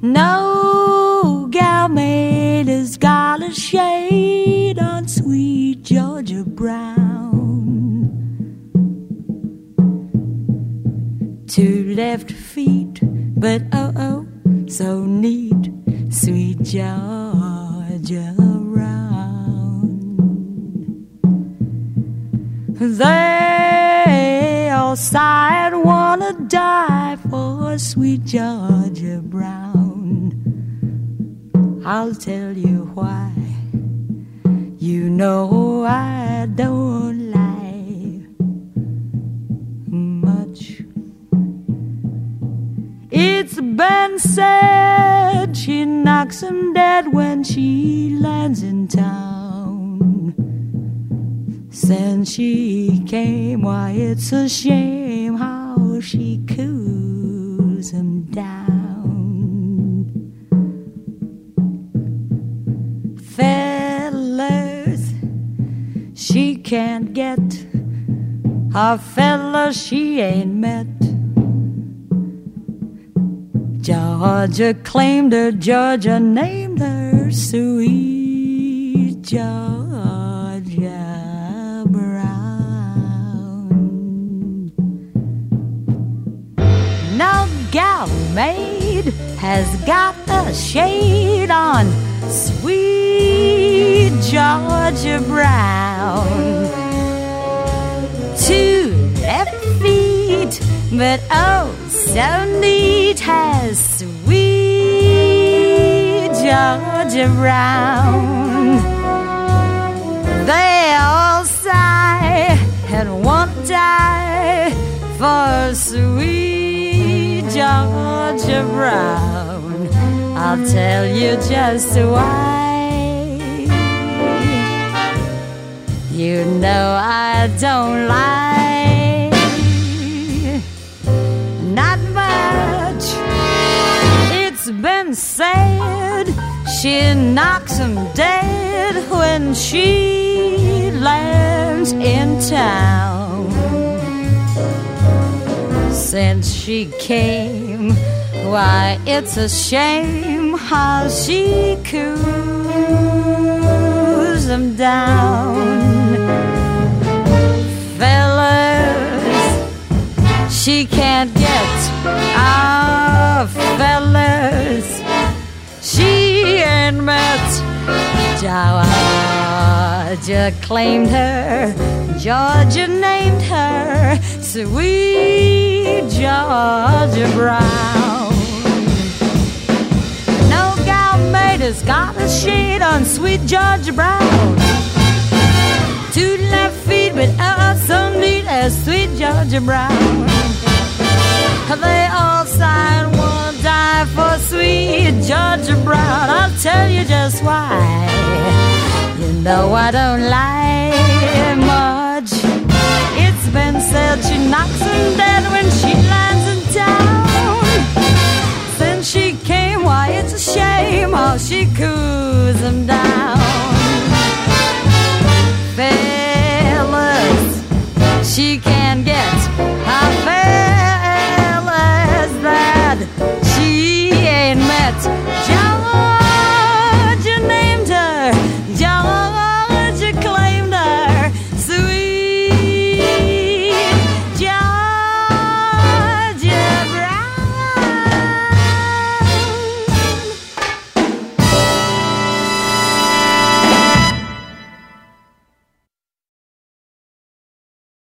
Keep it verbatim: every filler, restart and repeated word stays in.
No gal maid has got a shade on sweet Georgia Brown. Two left feet, but oh oh, so neat, sweet Georgia Brown. They all sighed, wanna die for sweet Georgia Brown. I'll tell you why. You know I don't lie much. It's been said she knocks 'em dead when she lands in town. Since she came, why it's a shame how she coos 'em down. Fellas she can't get, a fella she ain't met. Georgia claimed her, Georgia named her sweet Georgia Brown. No gal maid has got a shade on sweet Georgia Brown. Two left feet, but oh, so neat has sweet Georgia Brown. They all sigh and won't die for sweet Georgia Brown. I'll tell you just why. You know I don't lie, not much. It's been said she knocks 'em dead when she lands in town. Since she came, why it's a shame how she coos 'em down. Fellas she can't get, ah, fellas she ain't met. Georgia claimed her, Georgia named her sweet Georgia Brown. No gal maid has got a shade on sweet Georgia Brown. Two left feet, but oh, so neat as sweet Georgia Brown. They all sigh and won't die for sweet Georgia Brown. I'll tell you just why. You know I don't lie much. It's been said she knocks 'em dead when she lands in town. Since she came, why it's a shame how she coos 'em down. Fellas she can't